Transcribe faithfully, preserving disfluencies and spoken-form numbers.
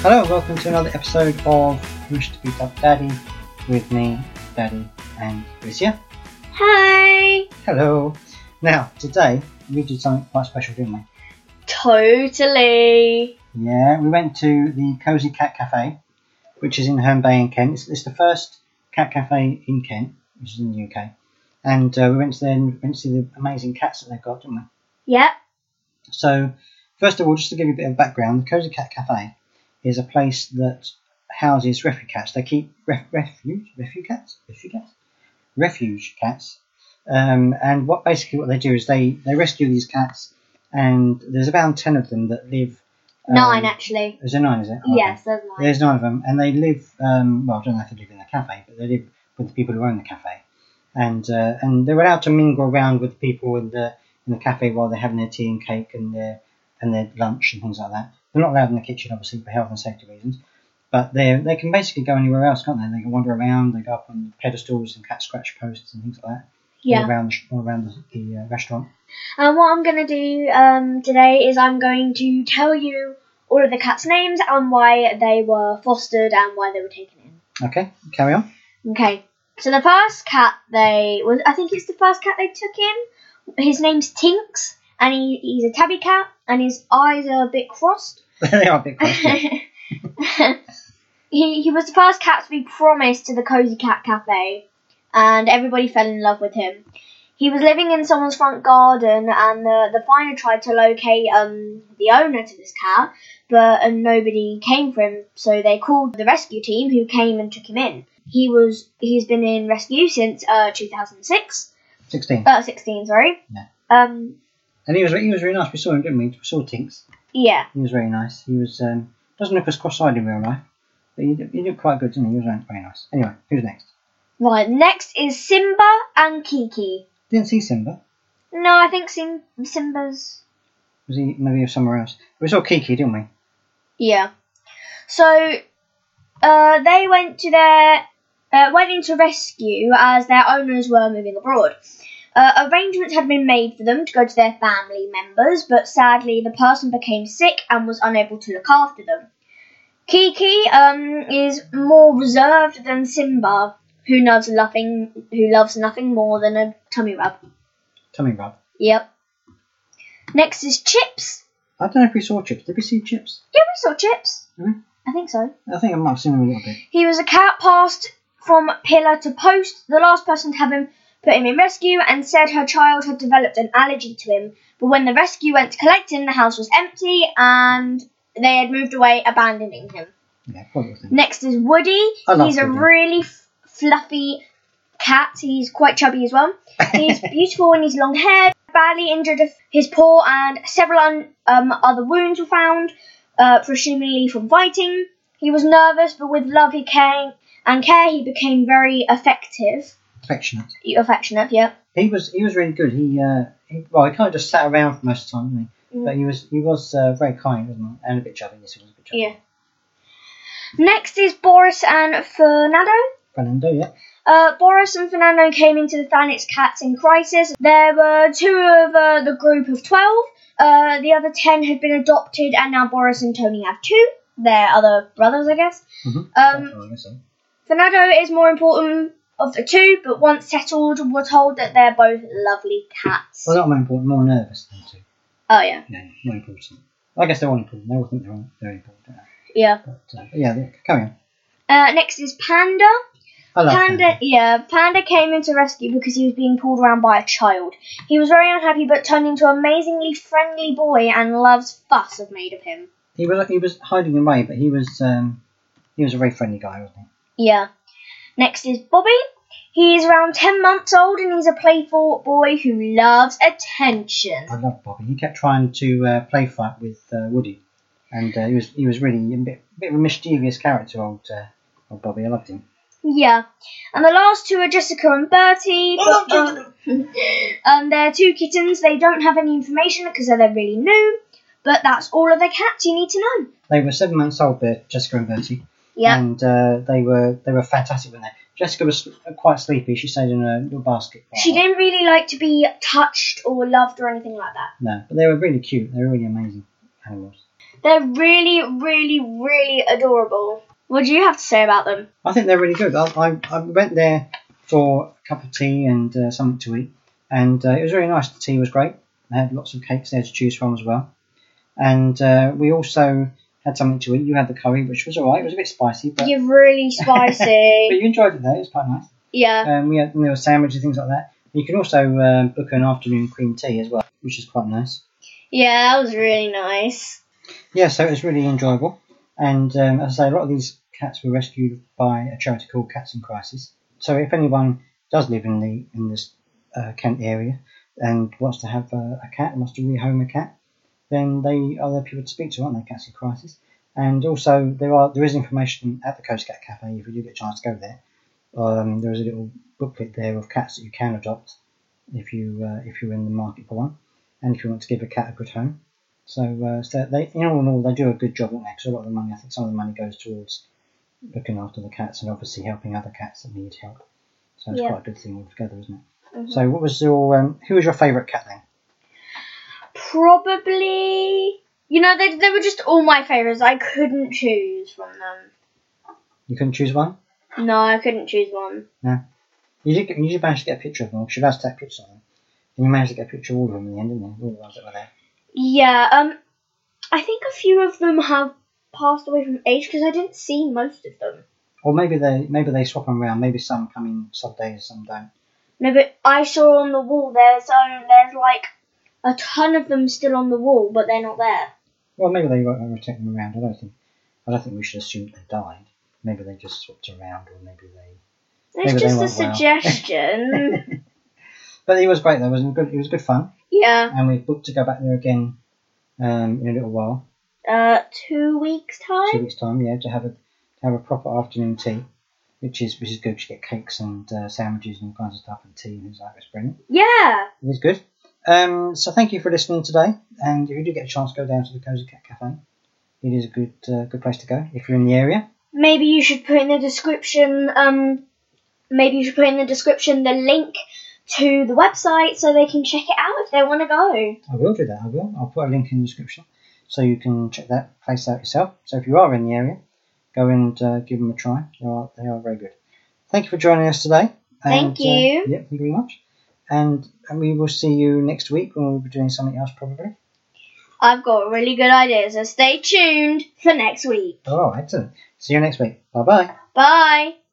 Hello and welcome to another episode of Wish to Beat Up Daddy with me, Daddy and Alicia. Hi! Hello. Now, today we did something quite special, didn't we? Totally! Yeah, we went to the Cozy Cat Cafe, which is in Herne Bay in Kent. It's, it's the first cat cafe in Kent, which is in the U K. And uh, we went to there and went to see the amazing cats that they've got, didn't we? Yep. So, first of all, just to give you a bit of background, the Cozy Cat Cafe is a place that houses refuge cats. They keep ref, refuge, refuge cats, refuge cats, refuge cats. Um, and what basically what they do is they, they rescue these cats, and there's about ten of them that live. Um, nine actually. Is there nine? Is it? Oh, yes, okay. there's nine. There's nine of them, and they live. Um, well, I don't know if they live in the cafe, but they live with the people who own the cafe, and uh, and they're allowed to mingle around with the people in the in the cafe while they're having their tea and cake and their and their lunch and things like that. They're not allowed in the kitchen, obviously, for health and safety reasons. But they they can basically go anywhere else, can't they? They can wander around. They go up on pedestals and cat scratch posts and things like that. Yeah. All around the, all around the, the uh, restaurant. And what I'm going to do um, today is I'm going to tell you all of the cats' names and why they were fostered and why they were taken in. Okay, carry on. Okay. So the first cat they was I think it's the first cat they took in. His name's Tinks, and he, he's a tabby cat, and his eyes are a bit crossed. They are a bit crossed. he he was the first cat to be promised to the Cozy Cat Cafe, and everybody fell in love with him. He was living in someone's front garden, and the, the finder tried to locate um the owner to this cat, but uh, nobody came for him, so they called the rescue team, who came and took him in. He was he's been in rescue since uh two thousand six. Sixteen. Uh, sixteen, sorry. Yeah. Um. And he was he was really nice. We saw him, didn't we? We saw Tinks. Yeah. He was very nice. He was um doesn't look as cross-eyed in real life, but he did, he did quite good, didn't he? He was very, very nice. Anyway, who's next? Right. Next is Simba and Kiki. Didn't see Simba. No, I think Sim- Simba's. Was he maybe somewhere else? We saw Kiki, didn't we? Yeah. So, uh, they went to their uh, went into rescue as their owners were moving abroad. Uh, arrangements had been made for them to go to their family members, but sadly the person became sick and was unable to look after them. Kiki um, is more reserved than Simba, who loves nothing, who loves nothing more than a tummy rub. Tummy rub. Yep. Next is Chips. I don't know if we saw Chips. Did we see Chips? Yeah, we saw Chips. Did we? I think so. I think I might have seen him a little bit. He was a cat passed from pillar to post. The last person to have him put him in rescue and said her child had developed an allergy to him. But when the rescue went to collect him, the house was empty and they had moved away, abandoning him. Yeah, probably. Next is Woody. I love He's a Woody. really f- fluffy cat. He's quite chubby as well. He's beautiful and he's long hair. Badly injured his paw, and several un- um, other wounds were found, uh, presumably from fighting. He was nervous, but with love he came and care, he became very effective. Affectionate. Affectionate, yeah. He was he was really good. He uh he, well he kind of just sat around for most of the time, didn't he? Mm. But he was he was uh, very kind, wasn't he? And a bit chubby. Yes, he was a bit chubby. Yeah. Next is Boris and Fernando. Fernando, yeah. Uh, Boris and Fernando came into the Thanet Cats in crisis. There were two of uh, the group of twelve. Uh, the other ten had been adopted, and now Boris and Tony have two. They're other brothers, I guess. Mm-hmm. Um, oh, I guess so. Fernando is more important of the two, but once settled, we're told that they're both lovely cats. Well, not more important, more nervous than two. Oh, yeah. Yeah, more important. I guess they're all important. They all think they're all very important, don't they? Yeah. But, uh, but yeah, they- carry on. Uh, next is Panda. I love Panda, Panda. yeah, Panda came into rescue because he was being pulled around by a child. He was very unhappy, but turned into an amazingly friendly boy, and love's fuss have made of him. He was he was hiding away, but he was um he was a very friendly guy, wasn't he? Yeah. Next is Bobby. He's around ten months old, and he's a playful boy who loves attention. I love Bobby. He kept trying to uh, play fight with uh, Woody, and uh, he was he was really a bit, a bit of a mischievous character, old uh, old Bobby. I loved him. Yeah. And the last two are Jessica and Bertie. But, um, um, they're two kittens. They don't have any information because they're really new. But that's all of the cats you need to know. They were seven months old, there, Jessica and Bertie. Yeah. And uh, they were they were fantastic, weren't they? Jessica was quite sleepy. She stayed in a little basket. She didn't really like to be touched or loved or anything like that. No, but they were really cute. They were really amazing animals. They're really, really, really adorable. What do you have to say about them? I think they're really good. I, I, I went there for a cup of tea and uh, something to eat, and uh, it was really nice. The tea was great. They had lots of cakes there to choose from as well. And uh, we also had something to eat. You had the curry, which was alright. It was a bit spicy, but You're really spicy. but you enjoyed it though. It was quite nice. Yeah. Um, we had and there were sandwiches, things like that. You can also uh, book an afternoon cream tea as well, which is quite nice. Yeah, that was really nice. Yeah, so it was really enjoyable. And um, as I say, a lot of these cats were rescued by a charity called Cats in Crisis. So if anyone does live in the in this uh, Kent area and wants to have a, a cat, wants to rehome a cat, then they are the people to speak to, aren't they? Cats in Crisis. And also there are there is information at the Coast Cat Cafe if you do get a chance to go there. Um, there is a little booklet there of cats that you can adopt if you uh, if you're in the market for one, and if you want to give a cat a good home. So, uh, so they, in all in all, they do a good job, don't they? Because a lot of the money, I think, some of the money goes towards looking after the cats and obviously helping other cats that need help. So it's Yeah. quite a good thing altogether, isn't it? Mm-hmm. So, what was your um, who was your favourite cat then? Probably, you know, they they were just all my favourites. I couldn't choose from them. You couldn't choose one. No, I couldn't choose one. No. You did. Get, you did manage to get a picture of them. She has to take pictures of them. And you managed to get a picture of all of them in the end, didn't you? All the ones that were there. Yeah, um, I think a few of them have passed away from age because I didn't see most of them. Or maybe they maybe they swap them around. Maybe some come in some days, some don't. No, but I saw on the wall there's um, there's like a ton of them still on the wall, but they're not there. Well, maybe they won't rotate them around. I don't think. I don't think we should assume they died. Maybe they just swapped around, or maybe they. It's Maybe they just a went well. suggestion. But it was great though. It was good. It was good fun, Yeah. and we've booked to go back there again um, in a little while, Uh, two weeks time. two weeks time. Yeah, to have a to have a proper afternoon tea, which is which is good. You get cakes and uh, sandwiches and all kinds of stuff and tea and things like that. It's brilliant. Yeah. It was good. Um, so thank you for listening today. And if you do get a chance, go down to the Cozy Cat Cafe. It is a good uh, good place to go if you're in the area. Maybe you should put in the description. Um, maybe you should put in the description the link to the website so they can check it out if they want to go. I will do that. I will. I'll put a link in the description so you can check that place out yourself. So if you are in the area, go and uh, give them a try. They are they are very good. Thank you for joining us today. Thank And, you. Uh, yeah, thank you very much. And, and we will see you next week when we'll be doing something else probably. I've got a really good idea, so stay tuned for next week. Oh, excellent. See you next week. Bye bye. Bye.